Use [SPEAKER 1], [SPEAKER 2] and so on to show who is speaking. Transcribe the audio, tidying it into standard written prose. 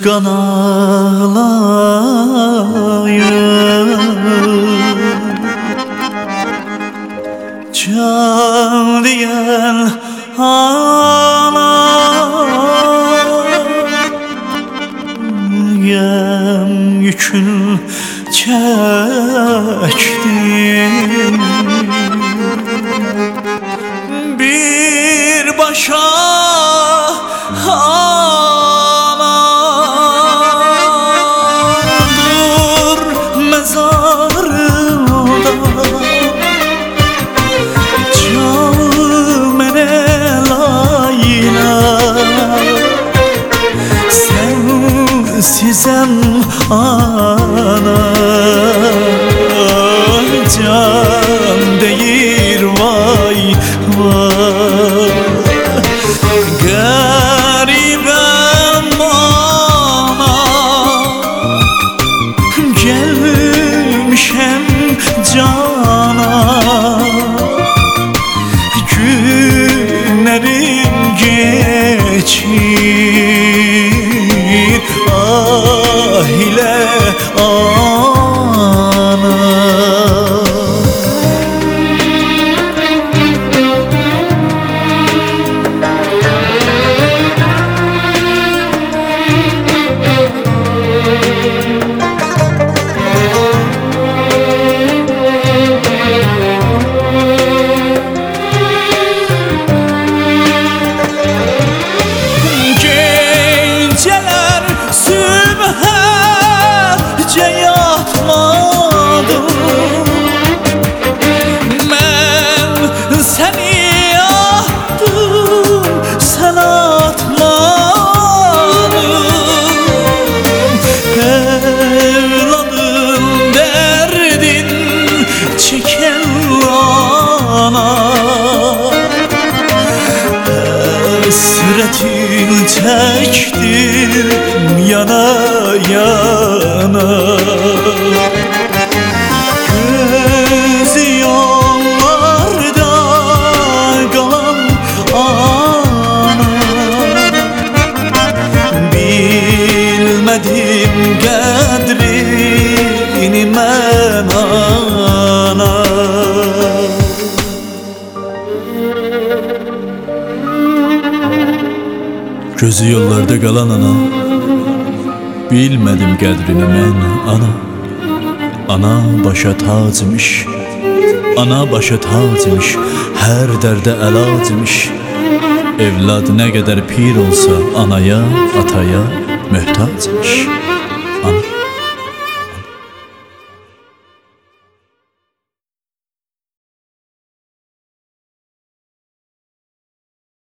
[SPEAKER 1] qan ağlayır, can diyen ana yem yükün çektim. Bir başa anadır mezarında, canım mene layla, sensizem ana, can deyir vay vay. Garibem ana, gelmişem cana, günlerim geçir ah ile ana. Hasretin çektim yana yana, gözü yollarda kalan ana, bilmedim kadrini men ana. Gözü yollarda qalan ana, bilmədim qədrini mən ana. Ana başa tacmış, ana başa tacmış, hər dərdə əlacmış. Evlad nə qədər pir olsa anaya, ataya möhtacmış.